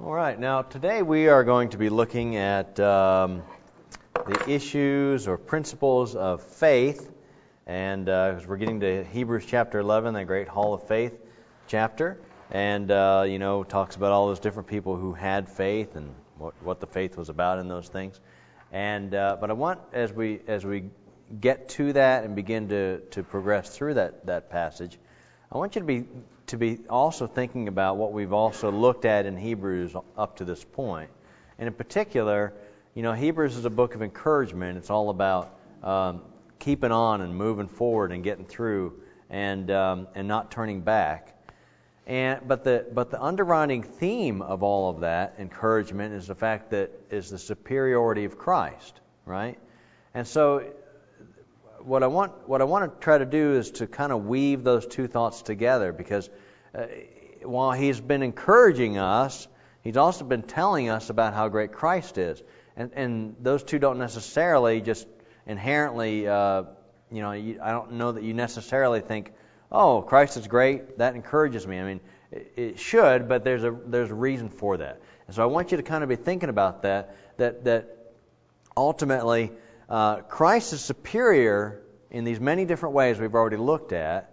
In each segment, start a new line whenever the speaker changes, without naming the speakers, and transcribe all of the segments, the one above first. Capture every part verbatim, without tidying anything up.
All right, now today we are going to be looking at um, the issues or principles of faith, and uh, we're getting to Hebrews chapter eleven, that great Hall of Faith chapter, and uh, you know talks about all those different people who had faith and what, what the faith was about in those things. And uh, but I want as we as we get to that and begin to, to progress through that, that passage, I want you to be to be also thinking about what we've also looked at in Hebrews up to this point. And in particular, you know, Hebrews is a book of encouragement. It's all about um, keeping on and moving forward and getting through and um, and not turning back. And but the but the underwriting theme of all of that encouragement is the fact that is the superiority of Christ, right? And so What I want, what I want to try to do is to kind of weave those two thoughts together, because uh, while he's been encouraging us, he's also been telling us about how great Christ is, and and those two don't necessarily just inherently, uh, you know, you, I don't know that you necessarily think, oh, Christ is great, that encourages me. I mean, it, it should, but there's a there's a reason for that, and so I want you to kind of be thinking about that. That that ultimately. Uh, Christ is superior in these many different ways we've already looked at,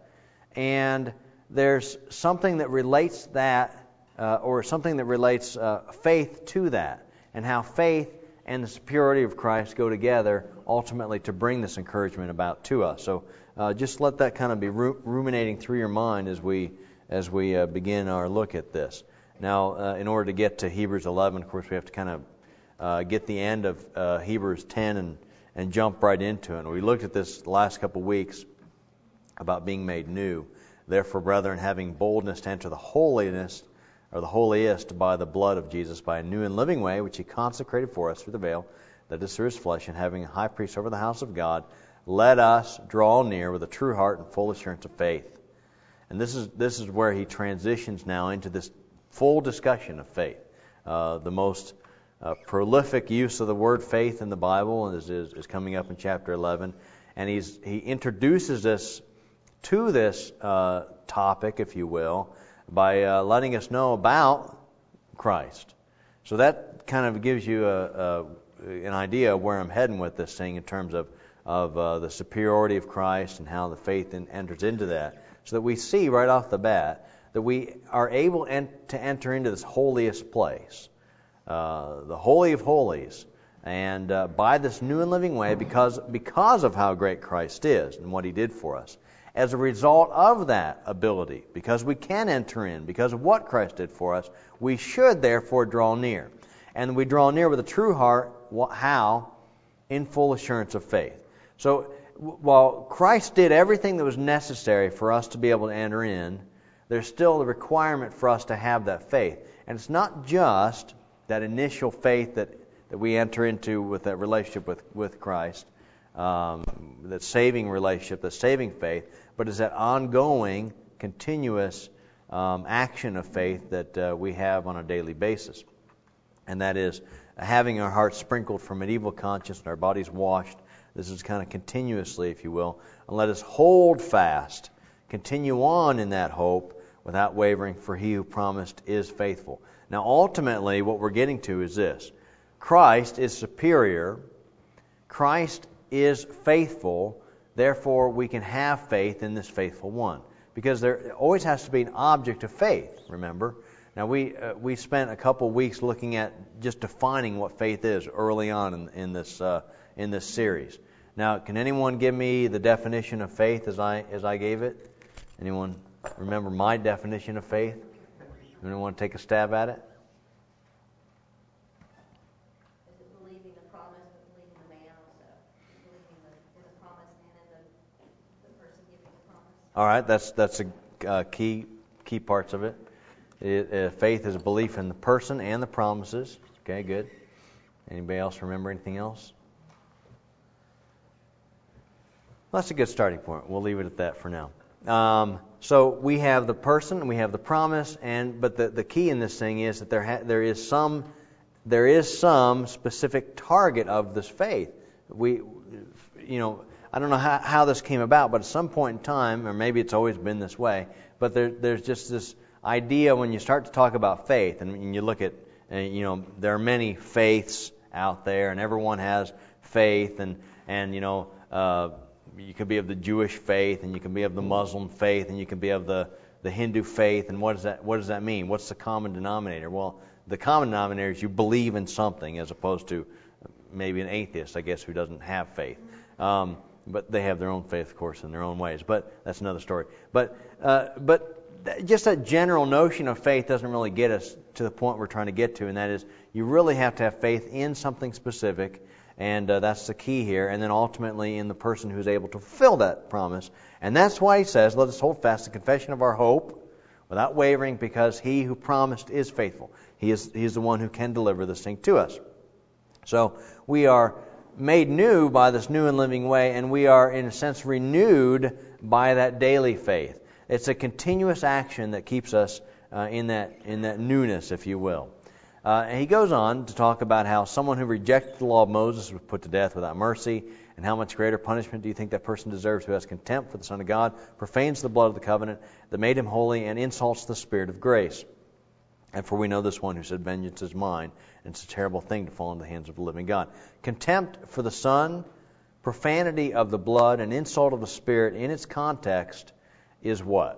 and there's something that relates that, uh, or something that relates uh, faith to that, and how faith and the superiority of Christ go together ultimately to bring this encouragement about to us. So uh, just let that kind of be ru- ruminating through your mind as we as we uh, begin our look at this. Now, uh, in order to get to Hebrews eleven, of course, we have to kind of uh, get the end of uh, Hebrews ten and and jump right into it. And we looked at this the last couple of weeks about being made new. Therefore, brethren, having boldness to enter the holiness, or the holiest, by the blood of Jesus, by a new and living way, which he consecrated for us through the veil, that is through his flesh, and having a high priest over the house of God, let us draw near with a true heart and full assurance of faith. And this is this is where he transitions now into this full discussion of faith. Uh, the most Uh, prolific use of the word faith in the Bible is, is, is coming up in chapter eleven, and he's he introduces us to this uh, topic, if you will, by uh, letting us know about Christ. So that kind of gives you a, a, an idea of where I'm heading with this thing in terms of of uh, the superiority of Christ and how the faith in, enters into that, so that we see right off the bat that we are able en- to enter into this holiest place. Uh, the Holy of Holies, and uh, by this new and living way, because because of how great Christ is and what he did for us. As a result of that ability, because we can enter in, because of what Christ did for us, we should therefore draw near. And we draw near with a true heart, how? In full assurance of faith. So while Christ did everything that was necessary for us to be able to enter in, there's still the requirement for us to have that faith. And it's not just that initial faith that, that we enter into with that relationship with, with Christ, um, that saving relationship, that saving faith, but is that ongoing, continuous um, action of faith that uh, we have on a daily basis. And that is having our hearts sprinkled from an evil conscience and our bodies washed. This is kind of continuously, if you will. And let us hold fast, continue on in that hope without wavering, for he who promised is faithful. Now, ultimately, what we're getting to is this. Christ is superior. Christ is faithful. Therefore, we can have faith in this faithful one. Because there always has to be an object of faith, remember? Now, we uh, we spent a couple of weeks looking at just defining what faith is early on in, in this uh, in this series. Now, can anyone give me the definition of faith as I as I gave it? Anyone remember my definition of faith? Anyone want to take a stab at it?
Is it believing the promise, but believing the man also? Believing the, in the promise and in the, the person giving the promise?
All right, that's that's a uh, key key parts of it. it uh, faith is a belief in the person and the promises. Okay, good. Anybody else remember anything else? Well, that's a good starting point. We'll leave it at that for now. Um, so we have the person, we have the promise, and but the, the key in this thing is that there ha- there is some there is some specific target of this faith. We, you know, I don't know how, how this came about, but at some point in time, or maybe it's always been this way, but there, there's just this idea when you start to talk about faith, and you look at and you know, there are many faiths out there, and everyone has faith, and and you know, uh, you can be of the Jewish faith, and you can be of the Muslim faith, and you can be of the the Hindu faith. And what does that what does that mean? What's the common denominator? Well, the common denominator is you believe in something, as opposed to maybe an atheist, I guess, who doesn't have faith. Um, but they have their own faith, of course, in their own ways. But that's another story. But uh, but just that general notion of faith doesn't really get us to the point we're trying to get to, and that is you really have to have faith in something specific, and uh, that's the key here, and then ultimately in the person who's able to fulfill that promise. And that's why he says, let us hold fast the confession of our hope without wavering, because he who promised is faithful. He is, he is the one who can deliver this thing to us. So we are made new by this new and living way, and we are, in a sense, renewed by that daily faith. It's a continuous action that keeps us uh, in that in that newness, if you will. Uh, and he goes on to talk about how someone who rejected the law of Moses was put to death without mercy, and how much greater punishment do you think that person deserves who has contempt for the Son of God, profanes the blood of the covenant that made him holy, and insults the Spirit of grace? And for we know this one who said, vengeance is mine, and it's a terrible thing to fall into the hands of the living God. Contempt for the Son, profanity of the blood, and insult of the Spirit in its context is what?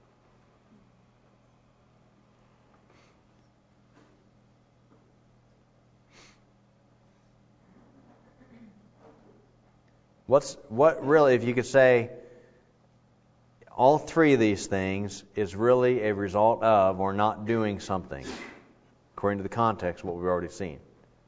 What's what really, if you could say, all three of these things is really a result of or not doing something, according to the context of what we've already seen.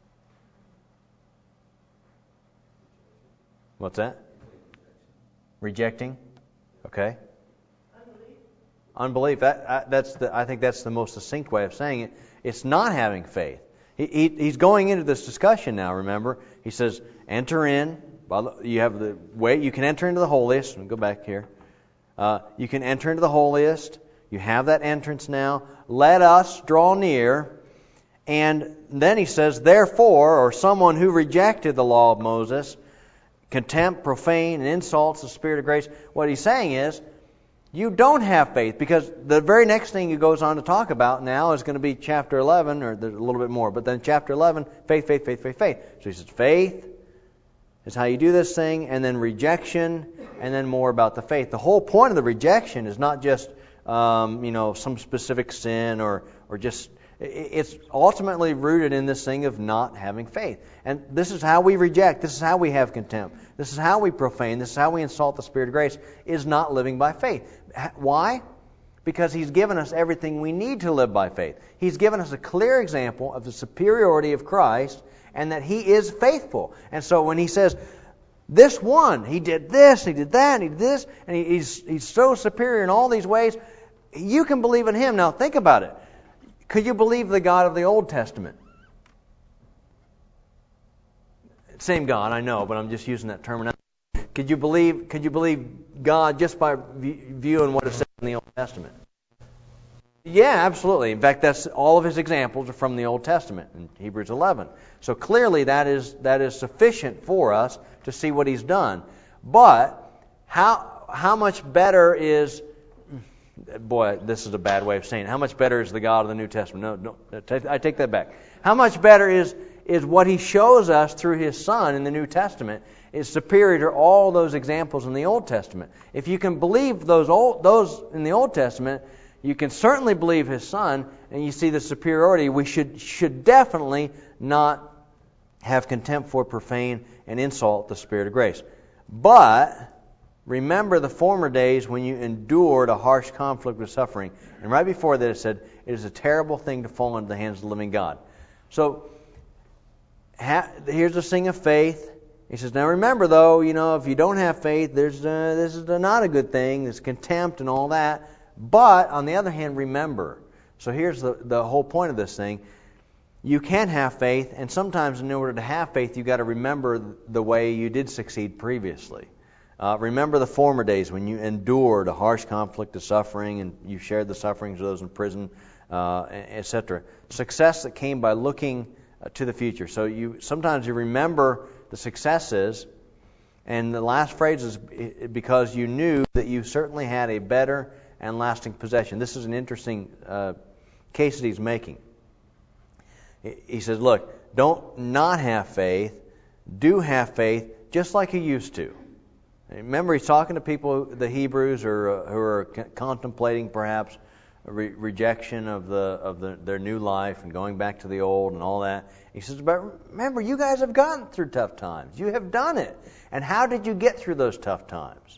What's that? Rejecting. Okay. Unbelief. Unbelief. That I, that's the. I think that's the most succinct way of saying it. It's not having faith. He, he he's going into this discussion now. Remember, he says, "Enter in." You have the way you can enter into the holiest. Let me go back here. Uh, you can enter into the holiest. You have that entrance now. Let us draw near. And then he says, therefore, or someone who rejected the law of Moses, contempt, profane, and insults the Spirit of grace. What he's saying is, you don't have faith, because the very next thing he goes on to talk about now is going to be chapter eleven, or there's a little bit more, but then chapter eleven, faith, faith, faith, faith, faith. So he says, faith is how you do this thing, and then rejection, and then more about the faith. The whole point of the rejection is not just um, you know some specific sin or or just it's ultimately rooted in this thing of not having faith. And this is how we reject. This is how we have contempt. This is how we profane. This is how we insult the Spirit of grace, is not living by faith. Why? Because He's given us everything we need to live by faith. He's given us a clear example of the superiority of Christ, and that He is faithful. And so when He says, this one, He did this, He did that, and He did this, and he, He's He's so superior in all these ways, you can believe in Him. Now think about it. Could you believe the God of the Old Testament? Same God, I know, but I'm just using that terminology. Could you believe? Could you believe God just by viewing what it says in the Old Testament? Yeah, absolutely. In fact, that's all of his examples are from the Old Testament in Hebrews eleven. So clearly, that is that is sufficient for us to see what He's done. But how how much better is? Boy, this is a bad way of saying it. How much better is the God of the New Testament? No, no, I take that back. How much better is is what He shows us through His Son in the New Testament is superior to all those examples in the Old Testament. If you can believe those old, those in the Old Testament, you can certainly believe His Son, and you see the superiority. We should should definitely not have contempt for, profane, and insult the Spirit of grace. But remember the former days when you endured a harsh conflict with suffering. And right before that it said, it is a terrible thing to fall into the hands of the living God. So ha- here's the thing of faith. He says, now remember though, you know, if you don't have faith, there's uh, this is not a good thing. There's contempt and all that. But on the other hand, remember. So here's the, the whole point of this thing. You can have faith, and sometimes in order to have faith, you've got to remember the way you did succeed previously. Uh, remember the former days when you endured a harsh conflict of suffering, and you shared the sufferings of those in prison, uh, et cetera. Success that came by looking uh, to the future. So you sometimes you remember the successes, and the last phrase is because you knew that you certainly had a better and lasting possession. This is an interesting uh, case that he's making. He says, look, don't not have faith. Do have faith just like you used to. Remember, he's talking to people, the Hebrews, or uh, who are c- contemplating perhaps a re- rejection of the of the, their new life and going back to the old and all that. He says, but remember, you guys have gotten through tough times. You have done it. And how did you get through those tough times?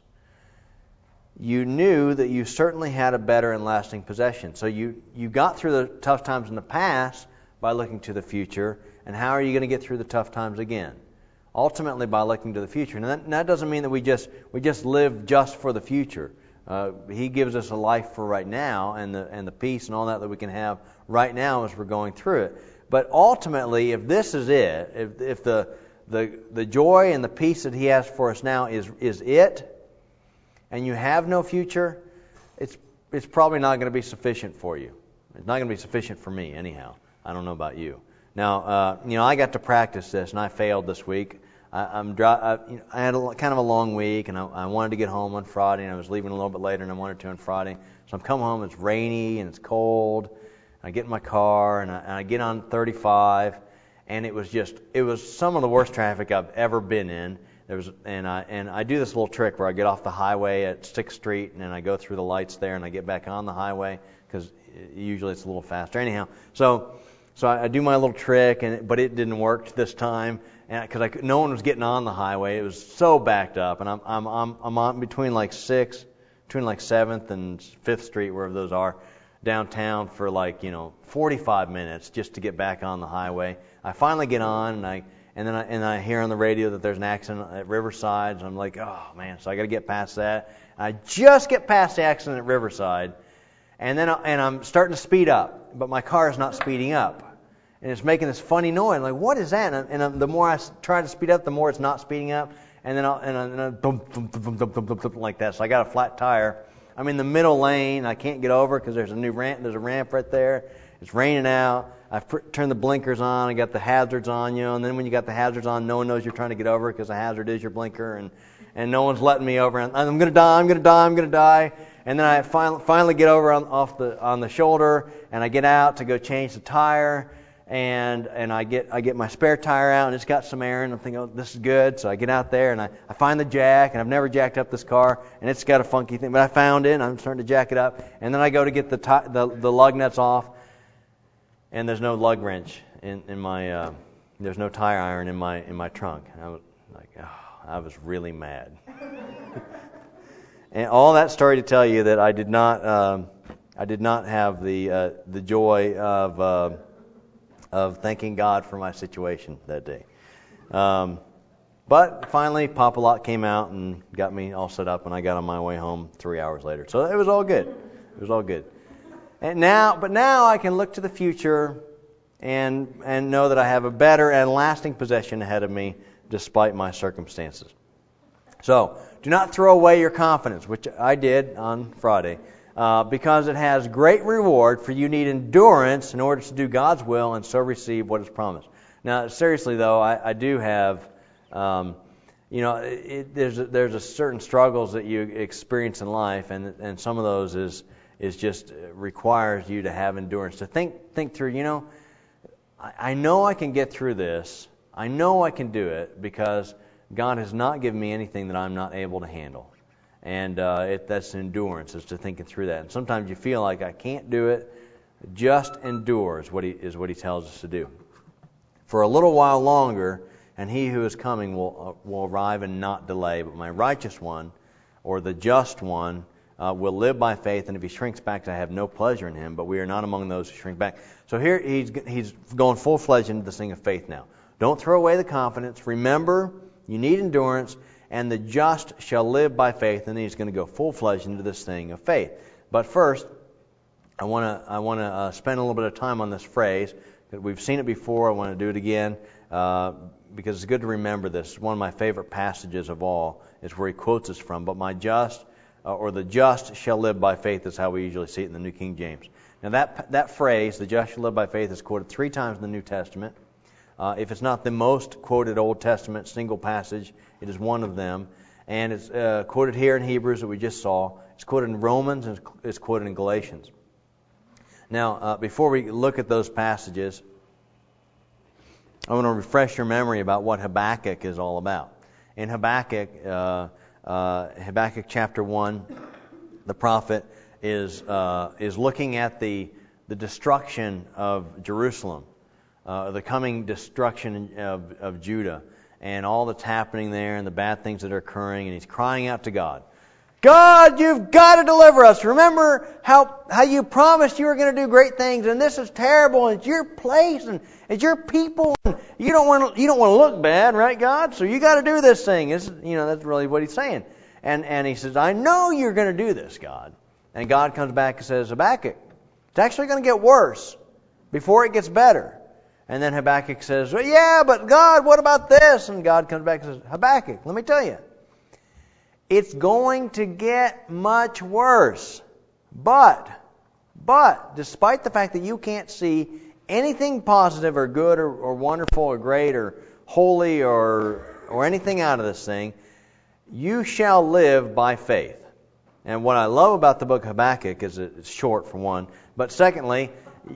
You knew that you certainly had a better and lasting possession. So you, you got through the tough times in the past by looking to the future. And how are you going to get through the tough times again? Ultimately by looking to the future. And that, and that doesn't mean that we just we just live just for the future. Uh, he gives us a life for right now, and the and the peace and all that that we can have right now as we're going through it. But ultimately, if this is it, if if the the the joy and the peace that He has for us now is is it, and you have no future, it's it's probably not going to be sufficient for you. It's not going to be sufficient for me, anyhow. I don't know about you. Now, uh, you know, I got to practice this, and I failed this week. I, I'm dry, I, you know, I had a, kind of a long week, and I, I wanted to get home on Friday, and I was leaving a little bit later, and I wanted to on Friday. So I'm coming home, it's rainy, and it's cold. And I get in my car, and I, and I get on thirty-five, and it was just, it was some of the worst traffic I've ever been in. There was, and I and I do this little trick where I get off the highway at sixth street, and then I go through the lights there, and I get back on the highway, because usually it's a little faster. Anyhow, so... So I, I do my little trick, and but it didn't work this time, and because I no one was getting on the highway, it was so backed up, and I'm I'm I'm I'm on between like sixth, between like seventh and fifth Street, wherever those are, downtown for like you know forty-five minutes just to get back on the highway. I finally get on, and I and then I and I hear on the radio that there's an accident at Riverside, so I'm like, oh man, so I got to get past that. I just get past the accident at Riverside. And then I, and I'm starting to speed up, but my car is not speeding up, and it's making this funny noise. I'm like, what is that? And, and the more I try to speed up, the more it's not speeding up, and then I'll, and, I, and I, boom, boom, boom, boom, boom, boom, boom, like that. So I got a flat tire. I'm in the middle lane. I can't get over because there's a new ramp. There's a ramp right there. It's raining out. I've pr- turned the blinkers on. I got the hazards on, you know. And then when you got the hazards on, no one knows you're trying to get over because the hazard is your blinker, and and no one's letting me over. And I'm gonna die. I'm gonna die. I'm gonna die. And then I finally, finally get over on, off the on the shoulder, and I get out to go change the tire, and and I get I get my spare tire out, and it's got some air, and I'm thinking, oh, this is good. So I get out there, and I, I find the jack, and I've never jacked up this car, and it's got a funky thing, but I found it, and I'm starting to jack it up, and then I go to get the ti- the, the lug nuts off, and there's no lug wrench in in my uh, there's no tire iron in my in my trunk. And I was like, oh, I was really mad. And all that story to tell you that I did not, um, I did not have the uh, the joy of uh, of thanking God for my situation that day. Um, but finally, Papa Lot came out and got me all set up, and I got on my way home three hours later. So it was all good. It was all good. And now, but now I can look to the future and and know that I have a better and lasting possession ahead of me, despite my circumstances. So, do not throw away your confidence, which I did on Friday, uh, because it has great reward, for you need endurance in order to do God's will and so receive what is promised. Now, seriously though, I, I do have, um, you know, it, there's a, there's a certain struggles that you experience in life, and and some of those is is just requires you to have endurance to think think through. You know, I, I know I can get through this. I know I can do it because God has not given me anything that I'm not able to handle. And uh, it, that's endurance, is to thinking through that. And sometimes you feel like I can't do it. Just endure is what he, is what he tells us to do. For a little while longer, and he who is coming will uh, will arrive and not delay. But my righteous one, or the just one, uh, will live by faith. And if he shrinks back, I have no pleasure in him. But we are not among those who shrink back. So here he's he's going full-fledged into this thing of faith now. Don't throw away the confidence. Remember, you need endurance, and the just shall live by faith. And then he's going to go full-fledged into this thing of faith. But first, I want to I want to uh, spend a little bit of time on this phrase. We've seen it before. I want to do it again uh, because it's good to remember this. It's one of my favorite passages of all. Is where he quotes us from. But my just, uh, or the just shall live by faith, is how we usually see it in the New King James. Now that that phrase, the just shall live by faith, is quoted three times in the New Testament. Uh, if it's not the most quoted Old Testament single passage, it is one of them. And it's uh, quoted here in Hebrews that we just saw. It's quoted in Romans, and it's quoted in Galatians. Now, uh, before we look at those passages, I want to refresh your memory about what Habakkuk is all about. In Habakkuk, uh, uh, Habakkuk chapter one, the prophet is uh, is looking at the the destruction of Jerusalem, uh, the coming destruction of, of Judah, and all that's happening there, and the bad things that are occurring, and he's crying out to God. God, you've got to deliver us. Remember how how you promised you were going to do great things, and this is terrible, and it's your place, and it's your people, and you don't want to, you don't want to look bad, right, God? So you got to do this thing. It's, you know, that's really what he's saying. And and he says, I know you're going to do this, God. And God comes back and says, Habakkuk, it's actually going to get worse before it gets better. And then Habakkuk says, well, yeah, but God, what about this? And God comes back and says, Habakkuk, let me tell you. It's going to get much worse. But, but, despite the fact that you can't see anything positive or good or, or wonderful or great or holy or or anything out of this thing, you shall live by faith. And what I love about the book of Habakkuk is it's short, for one. But secondly,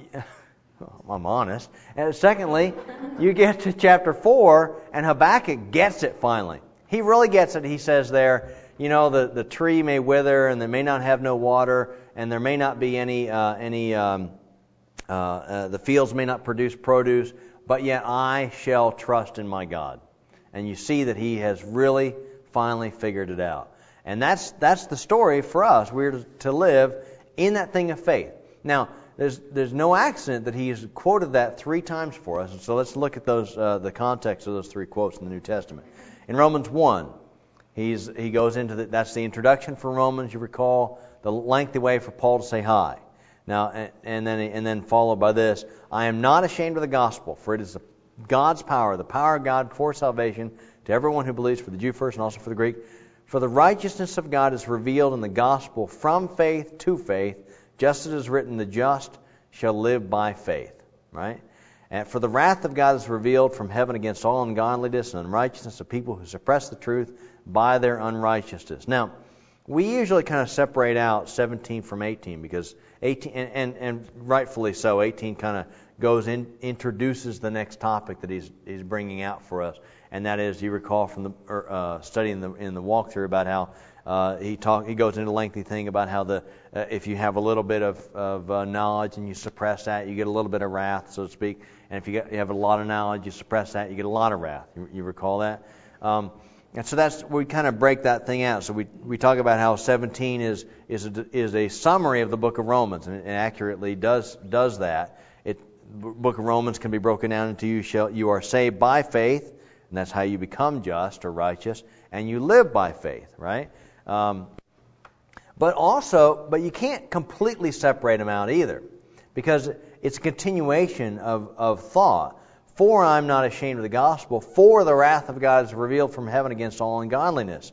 I'm honest. And secondly, you get to chapter four, and Habakkuk gets it finally. He really gets it. He says there, you know, the, the tree may wither, and there may not have no water, and there may not be any, uh, any um, uh, uh, the fields may not produce produce, but yet I shall trust in my God. And you see that he has really finally figured it out. And that's that's the story for us. We're to, to live in that thing of faith. Now, there's there's no accident that he's quoted that three times for us. And so let's look at those uh, the context of those three quotes in the New Testament. In Romans one, he's he goes into the, that's the introduction for Romans. You recall the lengthy way for Paul to say hi. Now, and, and then and then followed by this: I am not ashamed of the gospel, for it is the, God's power, the power of God for salvation to everyone who believes, for the Jew first and also for the Greek. For the righteousness of God is revealed in the gospel from faith to faith, just as it is written, the just shall live by faith. Right? And for the wrath of God is revealed from heaven against all ungodliness and unrighteousness of people who suppress the truth by their unrighteousness. Now, we usually kind of separate out seventeen from eighteen because eighteen, and, and, and rightfully so, eighteen kind of goes in, introduces the next topic that he's he's bringing out for us. And that is, you recall from the uh, study in the in the walkthrough about how uh, he talk he goes into a lengthy thing about how the uh, if you have a little bit of of uh, knowledge and you suppress that, you get a little bit of wrath, so to speak. And if you, get, you have a lot of knowledge, you suppress that, you get a lot of wrath. You, you recall that? Um, and so that's we kind of break that thing out. So we we talk about how seventeen is is a, is a summary of the book of Romans, and it accurately does does that. It book of Romans can be broken down into you shall you are saved by faith. And that's how you become just or righteous, and you live by faith, right? Um, but also, but you can't completely separate them out either, because it's a continuation of, of thought. For I'm not ashamed of the gospel, for the wrath of God is revealed from heaven against all ungodliness,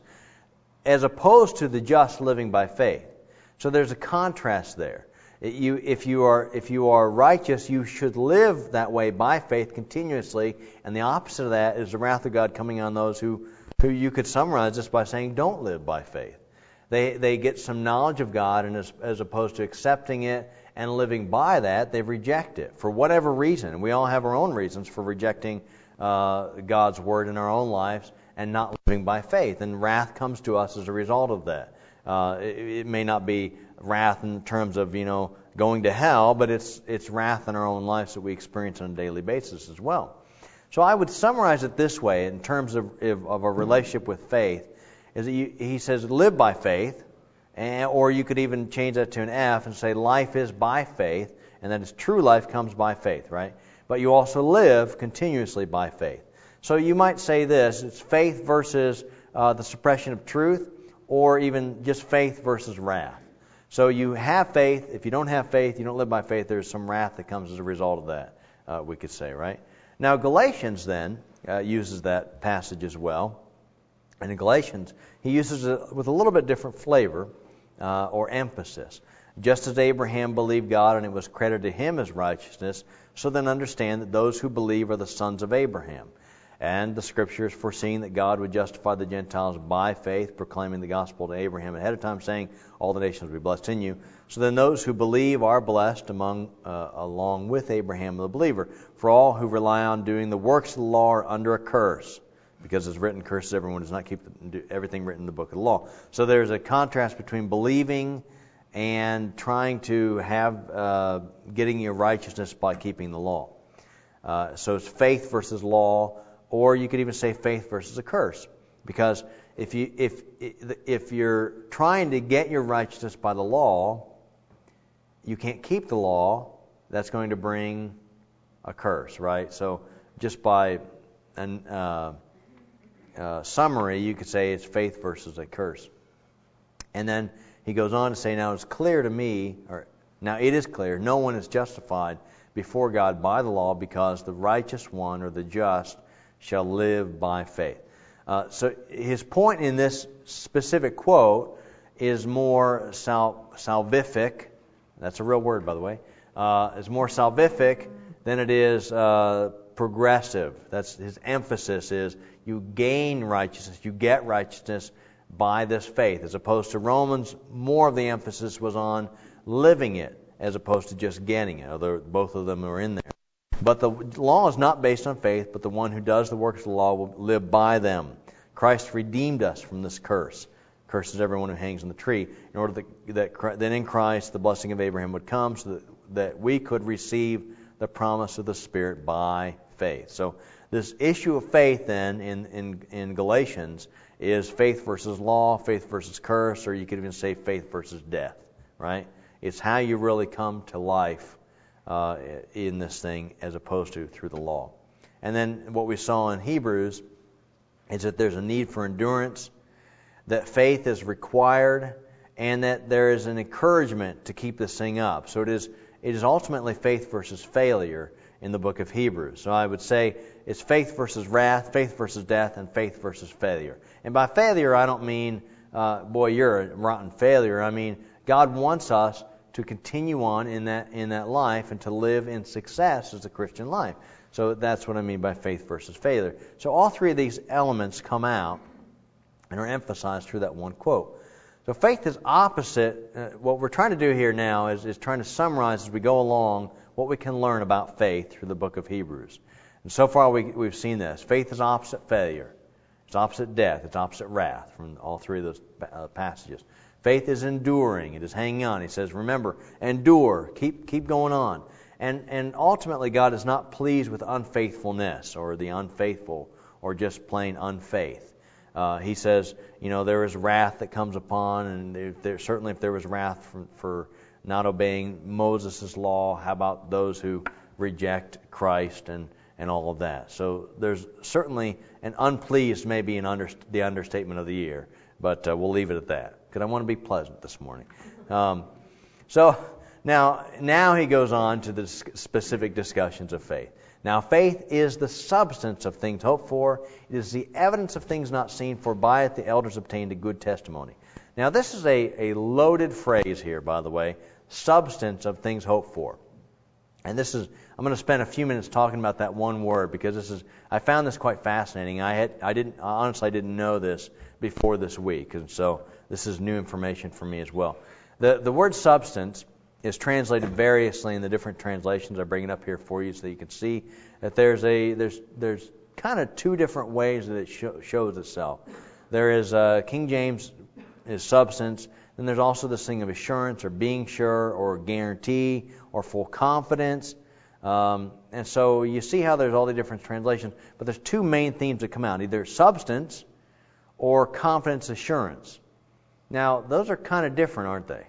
as opposed to the just living by faith. So there's a contrast there. You, if you are if you are righteous, you should live that way by faith continuously, and the opposite of that is the wrath of God coming on those who, who you could summarize this by saying don't live by faith. They they get some knowledge of God, and as, as opposed to accepting it and living by that, they reject it for whatever reason. And we all have our own reasons for rejecting uh, God's word in our own lives and not living by faith, and wrath comes to us as a result of that. Uh, it, it may not be wrath in terms of, you know, going to hell, but it's it's wrath in our own lives that we experience on a daily basis as well. So I would summarize it this way in terms of of a relationship with faith, is that you, he says live by faith, and, or you could even change that to an F and say life is by faith, and that is true life comes by faith, right? But you also live continuously by faith. So you might say this, it's faith versus uh, the suppression of truth, or even just faith versus wrath. So you have faith. If you don't have faith, you don't live by faith, there's some wrath that comes as a result of that, uh, we could say, right? Now, Galatians then uh, uses that passage as well. And in Galatians, he uses it with a little bit different flavor uh, or emphasis. Just as Abraham believed God and it was credited to him as righteousness, so then understand that those who believe are the sons of Abraham. And the Scriptures foreseeing that God would justify the Gentiles by faith, proclaiming the gospel to Abraham ahead of time, saying, all the nations will be blessed in you. So then those who believe are blessed among uh, along with Abraham the believer. For all who rely on doing the works of the law are under a curse, because it's written, curses everyone who does not keep the, do everything written in the book of the law. So there's a contrast between believing and trying to have, uh, getting your righteousness by keeping the law. Uh, so it's faith versus law, or you could even say faith versus a curse. Because if you if if you're trying to get your righteousness by the law, you can't keep the law. That's going to bring a curse, right? So just by an uh, uh, summary, you could say it's faith versus a curse. And then he goes on to say, now it's clear to me, or now it is clear, no one is justified before God by the law, because the righteous one, or the just, shall live by faith. Uh, so his point in this specific quote is more sal- salvific. That's a real word, by the way. Uh, is more salvific than it is uh, progressive. That's his emphasis is you gain righteousness, you get righteousness by this faith, as opposed to Romans. More of the emphasis was on living it as opposed to just getting it, although both of them are in there. But the law is not based on faith, but the one who does the works of the law will live by them. Christ redeemed us from this curse. Curses everyone who hangs on the tree, in order that, that, that in Christ the blessing of Abraham would come, so that, that we could receive the promise of the Spirit by faith. So this issue of faith then in, in, in Galatians is faith versus law, faith versus curse, or you could even say faith versus death, right? It's how you really come to life uh, in this thing as opposed to through the law. And then what we saw in Hebrews is that there's a need for endurance, that faith is required, and that there is an encouragement to keep this thing up. So it is it is ultimately faith versus failure in the book of Hebrews. So I would say it's faith versus wrath, faith versus death, and faith versus failure. And by failure, I don't mean, uh, boy, you're a rotten failure. I mean, God wants us to continue on in that in that life and to live in success as a Christian life. So that's what I mean by faith versus failure. So all three of these elements come out and are emphasized through that one quote. So faith is opposite. Uh, what we're trying to do here now is, is trying to summarize as we go along what we can learn about faith through the book of Hebrews. And so far we, we've seen this. Faith is opposite failure. It's opposite death. It's opposite wrath from all three of those uh, passages. Faith is enduring. It is hanging on. He says, remember, endure. Keep keep going on. And and ultimately God is not pleased with unfaithfulness or the unfaithful or just plain unfaith. Uh, he says, you know, there is wrath that comes upon, and there, there, certainly if there was wrath for, for not obeying Moses' law, how about those who reject Christ and, and all of that? So there's certainly an unpleased, maybe an under, the understatement of the year, but uh, we'll leave it at that, because I want to be pleasant this morning. Um, so now, now he goes on to the specific discussions of faith. Now, faith is the substance of things hoped for. It is the evidence of things not seen, for by it the elders obtained a good testimony. Now, this is a, a loaded phrase here, by the way, substance of things hoped for. And this is, I'm going to spend a few minutes talking about that one word, because this is, I found this quite fascinating. I had, I didn't, honestly, I didn't know this before this week, and so this is new information for me as well. The, the word substance is translated variously in the different translations. I bring it up here for you so that you can see that there's a there's there's kind of two different ways that it show, shows itself. There is uh, King James is substance, then there's also this thing of assurance or being sure or guarantee or full confidence. Um, and so you see how there's all the different translations, but there's two main themes that come out, either substance or confidence assurance. Now, those are kind of different, aren't they?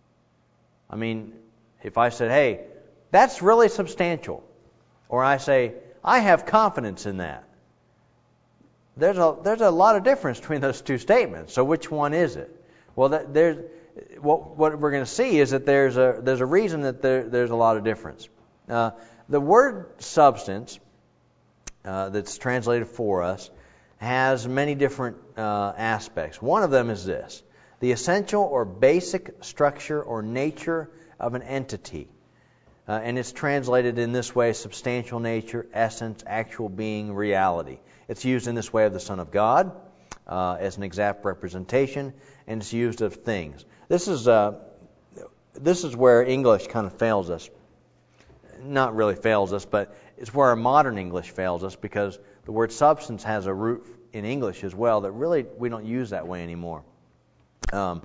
I mean, if I said, hey, that's really substantial, or I say, I have confidence in that, there's a there's a lot of difference between those two statements. So which one is it? Well, that, there's what what we're going to see is that there's a there's a reason that there there's a lot of difference. Uh, the word substance uh, that's translated for us has many different uh, aspects. One of them is this: the essential or basic structure or nature of an entity. uh, and it's translated in this way: substantial nature, essence, actual being, reality. It's used in this way of the Son of God uh, as an exact representation, and it's used of things. This is uh, this is where English kind of fails us. Not really fails us, but it's where our modern English fails us, because the word substance has a root in English as well that really we don't use that way anymore. Um,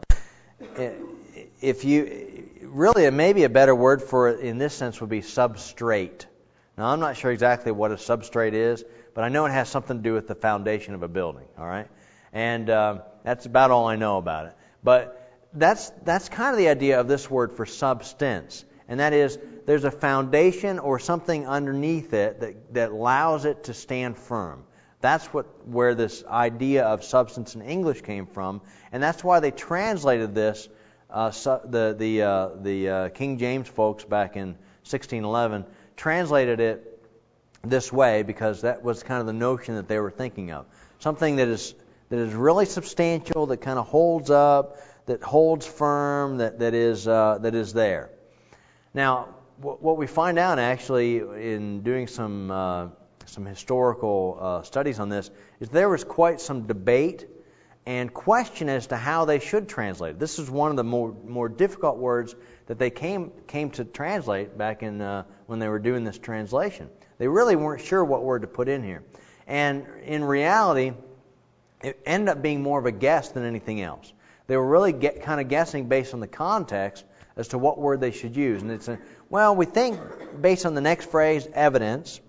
if you really, maybe a better word for it in this sense would be substrate. Now, I'm not sure exactly what a substrate is, but I know it has something to do with the foundation of a building. All right, and uh, that's about all I know about it. But that's that's kind of the idea of this word for substance, and that is there's a foundation or something underneath it that, that allows it to stand firm. That's what where this idea of substance in English came from, and that's why they translated this. Uh, su- the the uh, the uh, King James folks back in sixteen eleven translated it this way, because that was kind of the notion that they were thinking of. Something that is that is really substantial, that kind of holds up, that holds firm, that that is uh, that is there. Now, w- what we find out actually in doing some uh, some historical uh, studies on this is there was quite some debate and question as to how they should translate it. This is one of the more more difficult words that they came came to translate back in uh, when they were doing this translation. They really weren't sure what word to put in here, and in reality, it ended up being more of a guess than anything else. They were really get, kind of guessing based on the context as to what word they should use, and it's a, well, we think based on the next phrase, evidence.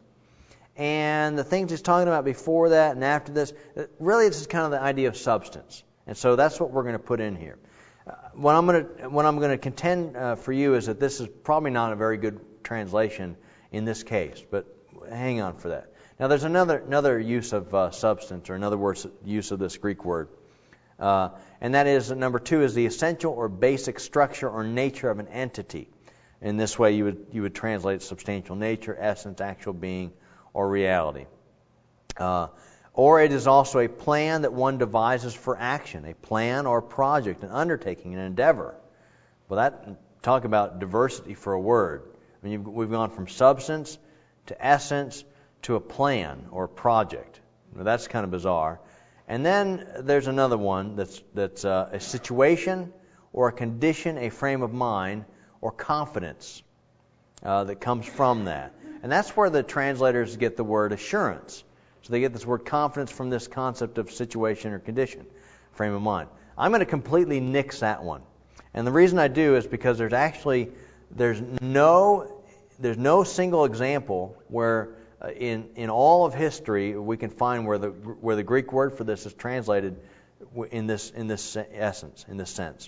And the things he's talking about before that and after this, really it's just kind of the idea of substance. And so that's what we're going to put in here. Uh, what I'm going to what I'm going to contend uh, for you is that this is probably not a very good translation in this case, but hang on for that. Now there's another another use of uh, substance, or another word use of this Greek word, uh, and that is number two is the essential or basic structure or nature of an entity. In this way, you would you would translate substantial nature, essence, actual being, or reality. Uh, or it is also a plan that one devises for action, a plan or project, an undertaking, an endeavor. Well, that talk about diversity for a word. I mean, you've, we've gone from substance to essence to a plan or project. Well, that's kind of bizarre. And then there's another one that's that's uh, a situation or a condition, a frame of mind, or confidence uh, that comes from that. And that's where the translators get the word assurance. So they get this word confidence from this concept of situation or condition, frame of mind. I'm going to completely nix that one. And the reason I do is because there's actually there's no there's no single example where uh, in in all of history we can find where the where the Greek word for this is translated in this in this essence, in this sense.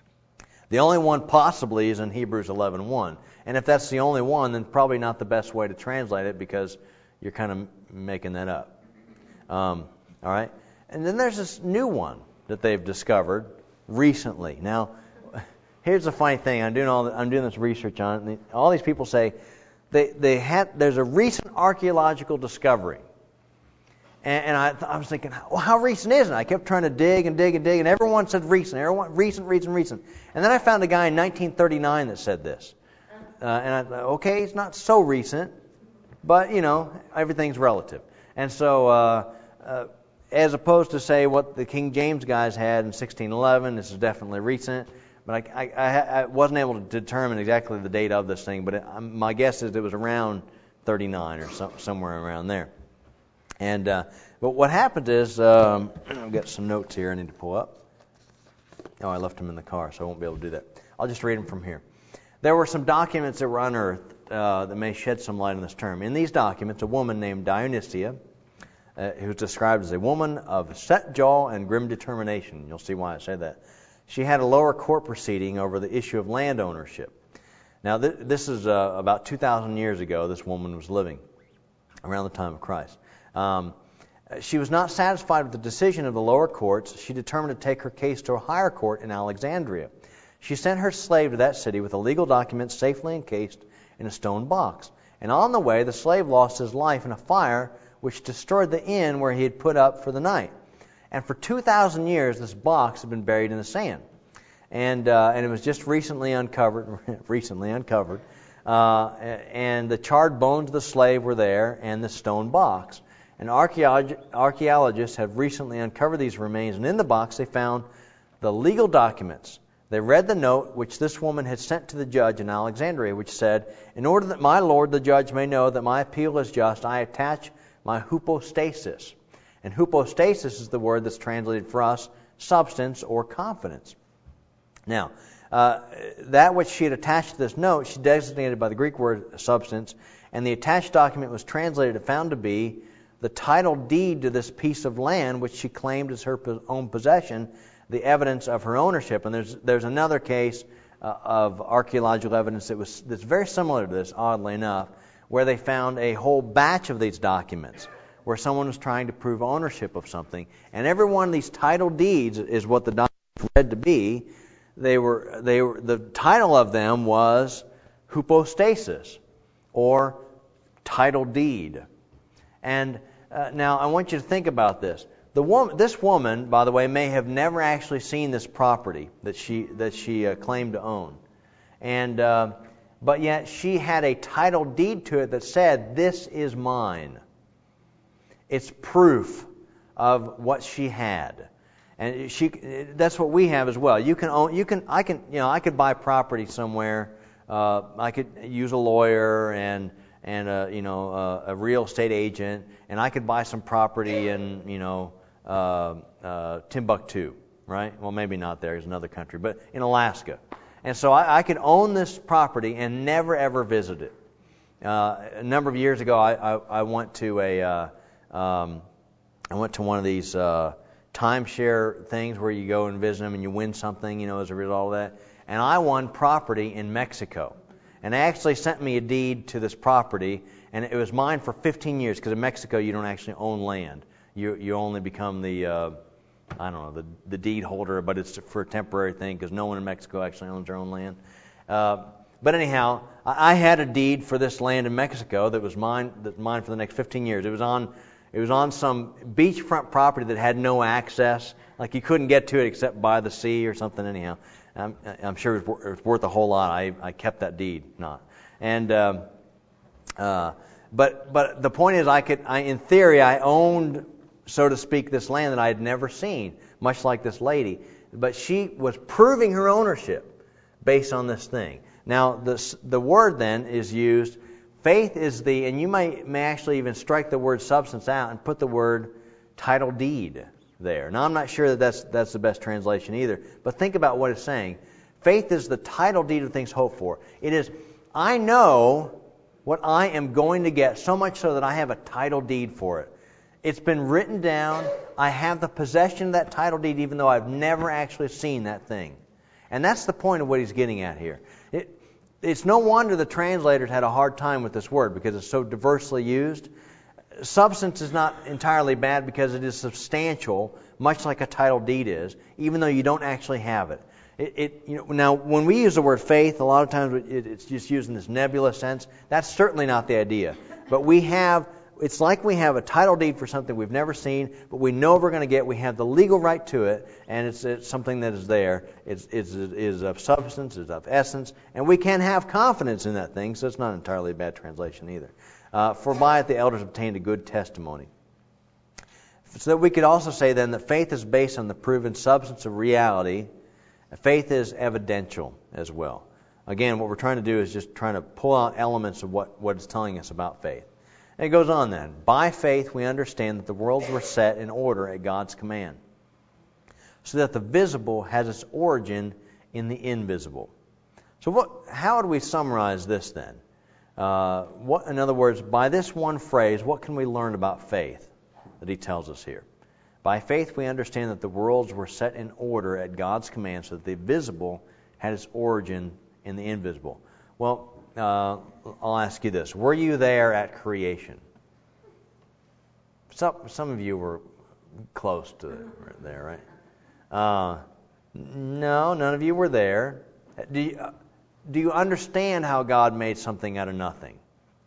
The only one possibly is in Hebrews eleven one. And if that's the only one, then probably not the best way to translate it, because you're kind of making that up. Um, all right? And then there's this new one that they've discovered recently. Now, here's the funny thing. I'm doing all the, I'm doing this research on it. And all these people say they they had there's a recent archaeological discovery. And, and I, I was thinking, well, how recent is it? I kept trying to dig and dig and dig, and everyone said recent, everyone recent, recent, recent. And then I found a guy in nineteen thirty-nine that said this. Uh, and I thought, okay, it's not so recent, but, you know, everything's relative. And so, uh, uh, as opposed to, say, what the King James guys had in sixteen eleven, this is definitely recent. But I, I, I wasn't able to determine exactly the date of this thing, but it, my guess is it was around thirty-nine or so, somewhere around there. And uh, but what happened is, um, I've got some notes here I need to pull up. Oh, I left them in the car, so I won't be able to do that. I'll just read them from here. There were some documents that were unearthed uh, that may shed some light on this term. In these documents, a woman named Dionysia, uh, who's described as a woman of set jaw and grim determination. You'll see why I say that. She had a lower court proceeding over the issue of land ownership. Now, th- this is uh, about two thousand years ago. This woman was living around the time of Christ. Um, she was not satisfied with the decision of the lower courts. She determined to take her case to a higher court in Alexandria. She sent her slave to that city with the legal documents safely encased in a stone box. And on the way, the slave lost his life in a fire which destroyed the inn where he had put up for the night. And for two thousand years, this box had been buried in the sand. And uh, and it was just recently uncovered, recently uncovered Uh, and the charred bones of the slave were there, and the stone box. And archaeolog- archaeologists have recently uncovered these remains, and in the box they found the legal documents. They read the note which this woman had sent to the judge in Alexandria, which said, "In order that my lord the judge may know that my appeal is just, I attach my hypostasis." And hypostasis is the word that's translated for us substance or confidence. Now, uh, that which she had attached to this note, she designated by the Greek word substance, and the attached document was translated and found to be the title deed to this piece of land which she claimed as her own possession, the evidence of her ownership. And there's there's another case uh, of archaeological evidence that was that's very similar to this, oddly enough, where they found a whole batch of these documents where someone was trying to prove ownership of something. And every one of these title deeds is what the documents read to be. They were they were the title of them was hypostasis, or title deed. And uh, now I want you to think about this. The woman, this woman, by the way, may have never actually seen this property that she that she uh, claimed to own, and uh, but yet she had a title deed to it that said, "This is mine." It's proof of what she had. And she, that's what we have as well. You can own, you can, I can, you know, I could buy property somewhere. Uh, I could use a lawyer and and a, you know a, a real estate agent, and I could buy some property in you know uh, uh, Timbuktu, right? Well, maybe not there. It's another country, but in Alaska. And so I, I could own this property and never ever visit it. Uh, a number of years ago, I, I, I went to a uh, um, I went to one of these. Uh, timeshare things where you go and visit them and you win something, you know, as a result of that. And I won property in Mexico. And they actually sent me a deed to this property, and it was mine for fifteen years, because in Mexico you don't actually own land. You you only become the, uh, I don't know, the, the deed holder, but it's for a temporary thing, because no one in Mexico actually owns their own land. Uh, but anyhow, I, I had a deed for this land in Mexico that was mine, that was mine for the next fifteen years. It was on It was on some beachfront property that had no access, like you couldn't get to it except by the sea or something. Anyhow, I'm, I'm sure it was, it was worth a whole lot. I, I kept that deed, not. And um, uh, but but the point is, I could, I, in theory, I owned, so to speak, this land that I had never seen, much like this lady. But she was proving her ownership based on this thing. Now, this, the word then is used. Faith is the, and you may may actually even strike the word substance out and put the word title deed there. Now, I'm not sure that that's, that's the best translation either, but think about what it's saying. Faith is the title deed of things hoped for. It is, I know what I am going to get, so much so that I have a title deed for it. It's been written down. I have the possession of that title deed, even though I've never actually seen that thing. And that's the point of what he's getting at here. It, It's no wonder the translators had a hard time with this word, because it's so diversely used. Substance is not entirely bad because it is substantial, much like a title deed is, even though you don't actually have it. It, it you know, now, when we use the word faith, a lot of times it, it's just used in this nebulous sense. That's certainly not the idea. But we have, it's like we have a title deed for something we've never seen, but we know we're going to get. We have the legal right to it, and it's, it's something that is there. It's, it's, it is of substance, it's of essence, and we can have confidence in that thing, so it's not entirely a bad translation either. Uh, for by it the elders obtained a good testimony. So we could also say then that faith is based on the proven substance of reality. Faith is evidential as well. Again, what we're trying to do is just trying to pull out elements of what, what it's telling us about faith. And it goes on then. By faith we understand that the worlds were set in order at God's command, so that the visible has its origin in the invisible. So what? How do we summarize this then? Uh, what, in other words, by this one phrase, what can we learn about faith that he tells us here? By faith we understand that the worlds were set in order at God's command, so that the visible had its origin in the invisible. Well, uh, I'll ask you this. Were you there at creation? Some, some of you were close to it, there, right? Uh, no, none of you were there. Do you, uh, do you understand how God made something out of nothing?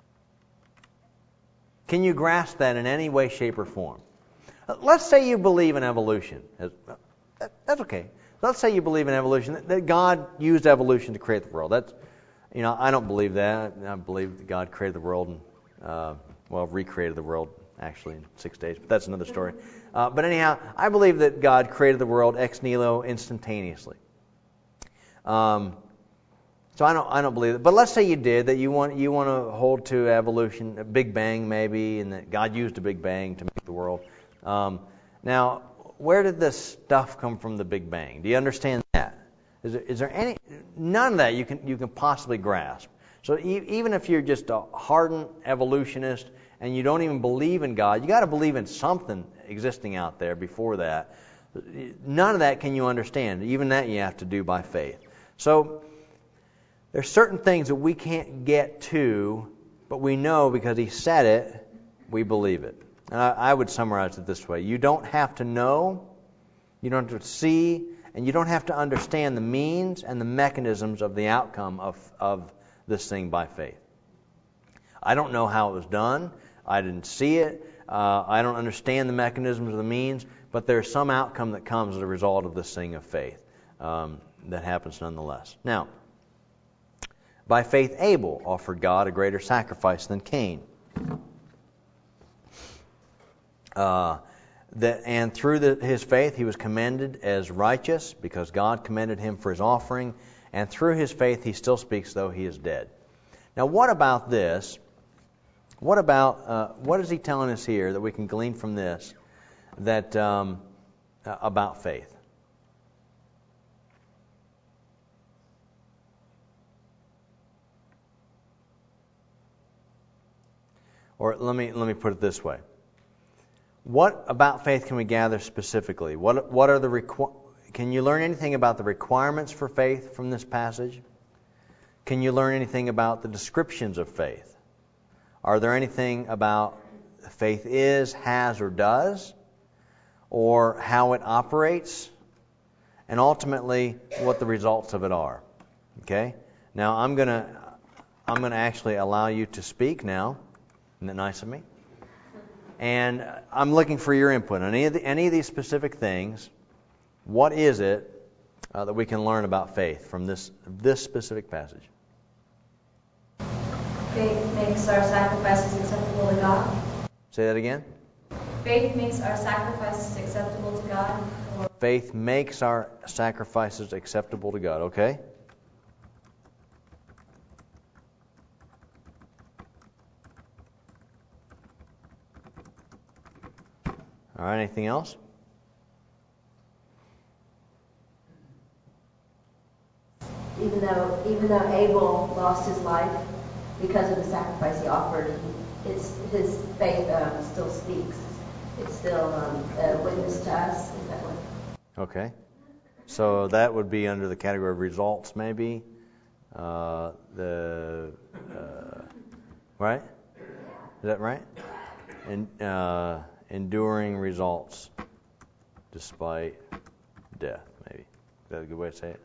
Can you grasp that in any way, shape, or form? Uh, let's say you believe in evolution. That's okay. Let's say you believe in evolution, that God used evolution to create the world. That's you know, I don't believe that. I believe that God created the world and, uh, well, recreated the world actually in six days, but that's another story. Uh, but anyhow, I believe that God created the world ex nihilo instantaneously. Um, so I don't, I don't believe it. But let's say you did, that you want, you want to hold to evolution, a Big Bang maybe, and that God used a Big Bang to make the world. Um, now, where did this stuff come from, the Big Bang? Do you understand that? Is there, is there any, none of that you can, you can possibly grasp. So e- even if you're just a hardened evolutionist and you don't even believe in God, you got to believe in something existing out there before that. None of that can you understand. Even that you have to do by faith. So there's certain things that we can't get to, but we know because He said it, we believe it. And I, I would summarize it this way. You don't have to know, you don't have to see, and you don't have to understand the means and the mechanisms of the outcome of, of this thing by faith. I don't know how it was done. I didn't see it. Uh, I don't understand the mechanisms or the means, but there's some outcome that comes as a result of this thing of faith um, that happens nonetheless. Now, by faith Abel offered God a greater sacrifice than Cain. Uh, that, and through the, his faith he was commended as righteous because God commended him for his offering, and through his faith he still speaks though he is dead. Now what about this? What about, uh, what is he telling us here that we can glean from this that um, uh, about faith? Or let me let me put it this way. What about faith can we gather specifically? What what are the requ- Can you learn anything about the requirements for faith from this passage? Can you learn anything about the descriptions of faith? Are there anything about faith is, has, or does, or how it operates, and ultimately what the results of it are? Okay. Now I'm gonna I'm gonna actually allow you to speak now. Isn't that nice of me? And I'm looking for your input on any of the, any of these specific things. What is it uh, that we can learn about faith from this this specific passage?
Faith makes our sacrifices acceptable to God.
Say that again.
Faith makes our sacrifices acceptable to God. Or
Faith makes our sacrifices acceptable to God. Okay. All right, anything else?
Even though, even though Abel lost his life because of the sacrifice he offered, it's, his faith um, still speaks. It's still um, a witness to us. Is that what?
Okay. So that would be under the category of results, maybe. Uh, the uh, right? Is that right? And. Uh, Enduring results despite death, maybe. Is that a good way to say it?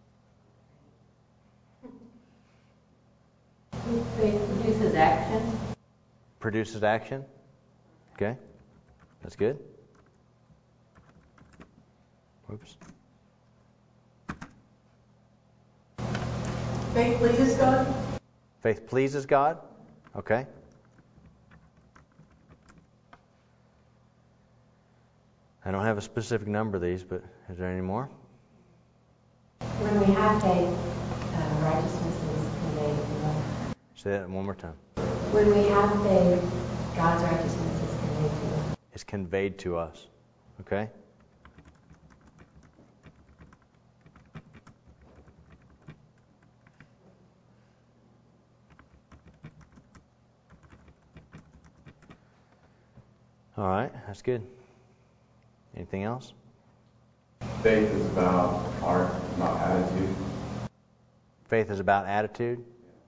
Faith produces action.
Produces action? Okay. That's good. Oops.
Faith pleases God.
Faith pleases God? Okay. I don't have a specific number of these, but is there any more?
When we have faith, uh, righteousness is conveyed to us.
Say that one more time.
When we have faith, God's righteousness is conveyed to us.
It's conveyed to us. Okay? All right, that's good. Anything else?
Faith is about heart, about attitude.
Faith is about attitude.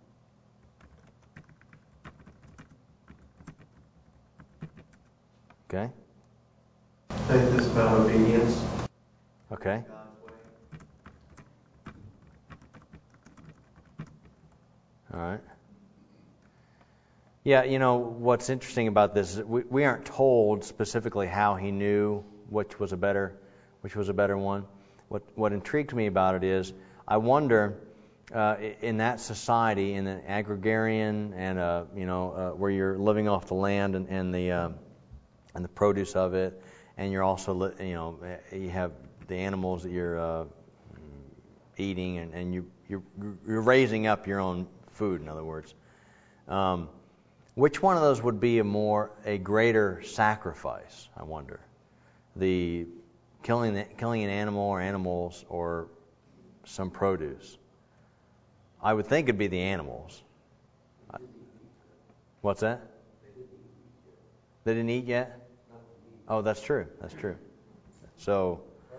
Okay.
Faith is about obedience.
Okay. All right. Yeah, you know, what's interesting about this is we, we aren't told specifically how he knew which was a better which was a better one. What what intrigued me about it is I wonder uh, in that society, in an agrarian and uh, you know uh, where you're living off the land and, and the um, and the produce of it, and you're also li- you know you have the animals that you're uh, eating, and, and you you're, you're raising up your own food. In other words, um, which one of those would be a more a greater sacrifice? I wonder, the killing the, killing an animal or animals or some produce. I would think it'd be the animals. What's that? They didn't eat yet? Oh, that's true. That's true. So,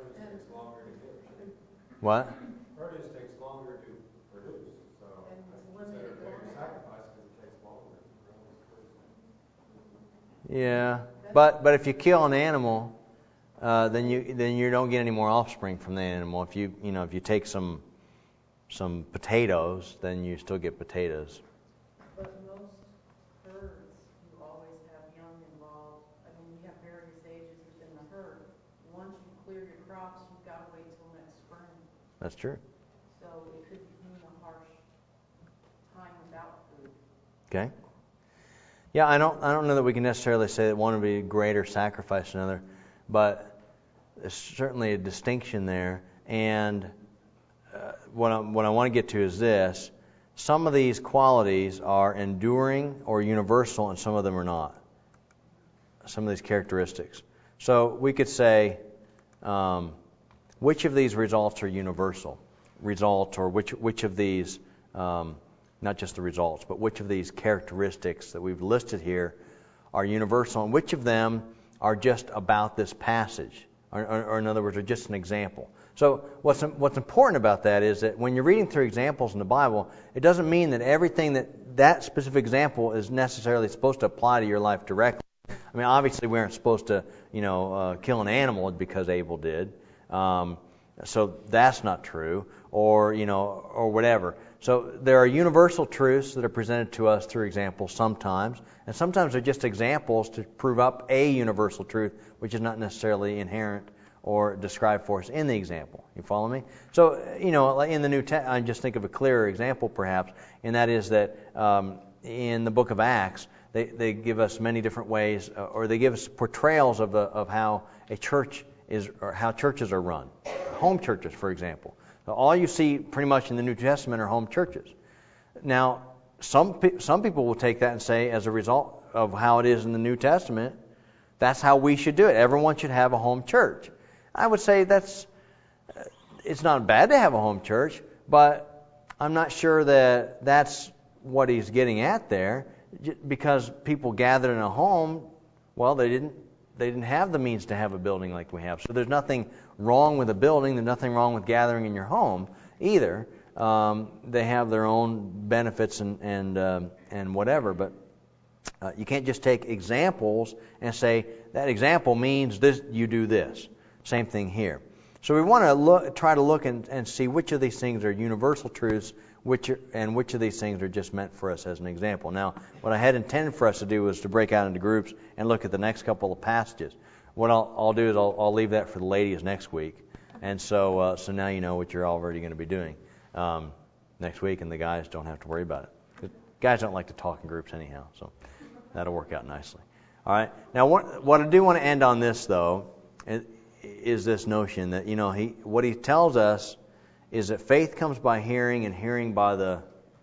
what?
Produce takes longer to produce, so I consider it a greater sacrifice because it takes longer.
Yeah, but but if you kill an animal, uh, then you then you don't get any more offspring from the animal. If you you know if you take some some potatoes, then you still get potatoes.
But most herds, you always have young involved. I mean, you have various ages within the herd. Once you clear your crops, you've got to wait till next spring.
That's true.
So it could mean a harsh time without food.
Okay. Yeah, I don't I don't know that we can necessarily say that one would be a greater sacrifice than another, but there's certainly a distinction there. And uh, what I, what I want to get to is this: some of these qualities are enduring or universal, and some of them are not. Some of these characteristics. So we could say, um, which of these results are universal results, or which which of these um, not just the results, but which of these characteristics that we've listed here are universal, and which of them are just about this passage, or, or, or in other words, are just an example. So what's what's important about that is that when you're reading through examples in the Bible, it doesn't mean that everything that that specific example is necessarily supposed to apply to your life directly. I mean, obviously we aren't supposed to, you know, uh, kill an animal because Abel did. Um, so that's not true, or you know, or whatever. So there are universal truths that are presented to us through examples sometimes, and sometimes they're just examples to prove up a universal truth, which is not necessarily inherent or described for us in the example. You follow me? So, you know, in the New Testament, I just think of a clearer example perhaps, and that is that um, in the book of Acts, they, they give us many different ways, uh, or they give us portrayals of, the, of how a church is, or how churches are run. Home churches, for example. So all you see pretty much in the New Testament are home churches. Now, some pe- some people will take that and say, as a result of how it is in the New Testament, that's how we should do it. Everyone should have a home church. I would say that's uh, it's not bad to have a home church, but I'm not sure that that's what he's getting at there, because people gathered in a home, well, they didn't they didn't have the means to have a building like we have. So there's nothing wrong with a building. There's nothing wrong with gathering in your home either. Um, they have their own benefits and and um, and whatever, but uh, you can't just take examples and say that example means this. You do this. Same thing here. So we want to look, try to look and, and see which of these things are universal truths, which are, and which of these things are just meant for us as an example. Now, what I had intended for us to do was to break out into groups and look at the next couple of passages. What I'll, I'll do is I'll, I'll leave that for the ladies next week, and so uh, so now you know what you're already going to be doing um, next week, and the guys don't have to worry about it. Guys don't like to talk in groups anyhow, so that'll work out nicely. All right. Now, what, what I do want to end on this though is, is this notion that, you know, he what he tells us is that faith comes by hearing, and hearing by the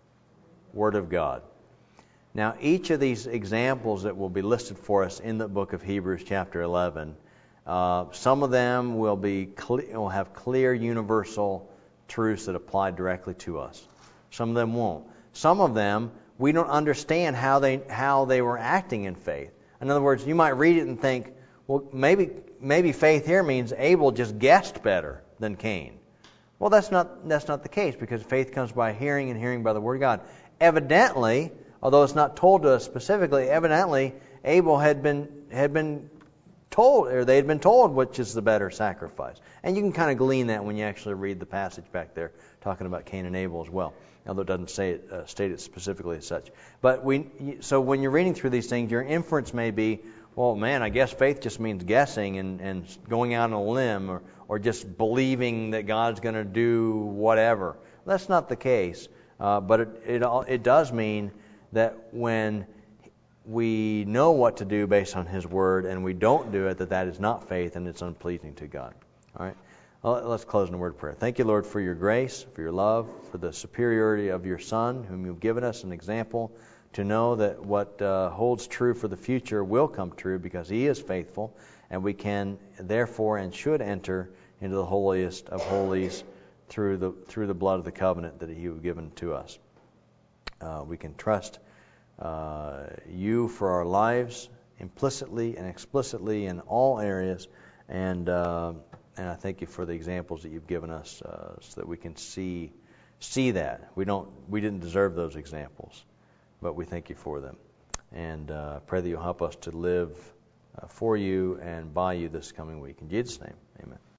Word of God. Now, each of these examples that will be listed for us in the book of Hebrews chapter eleven, uh, some of them will be cle- will have clear universal truths that apply directly to us. Some of them won't. Some of them, we don't understand how they how they were acting in faith. In other words, you might read it and think, well, maybe maybe faith here means Abel just guessed better than Cain. Well, that's not that's not the case, because faith comes by hearing, and hearing by the Word of God. Evidently, although it's not told to us specifically, evidently Abel had been had been told, or they had been told which is the better sacrifice. And you can kind of glean that when you actually read the passage back there talking about Cain and Abel as well, although it doesn't say it, uh, state it specifically as such. But we so when you're reading through these things, your inference may be, well, man, I guess faith just means guessing and, and going out on a limb, or, or just believing that God's going to do whatever. That's not the case, uh, but it, it it does mean that when we know what to do based on His Word and we don't do it, that that is not faith and it's unpleasing to God. All right? Well, let's close in a word of prayer. Thank you, Lord, for your grace, for your love, for the superiority of your Son, whom you've given us an example to know that what uh, holds true for the future will come true because He is faithful, and we can therefore and should enter into the holiest of holies through the through the blood of the covenant that you have given to us. Uh, we can trust uh, you for our lives implicitly and explicitly in all areas, and uh, and I thank you for the examples that you've given us, uh, so that we can see see that we don't we didn't deserve those examples, but we thank you for them, and uh, pray that you'll help us to live uh, for you and by you this coming week. In Jesus' name, amen.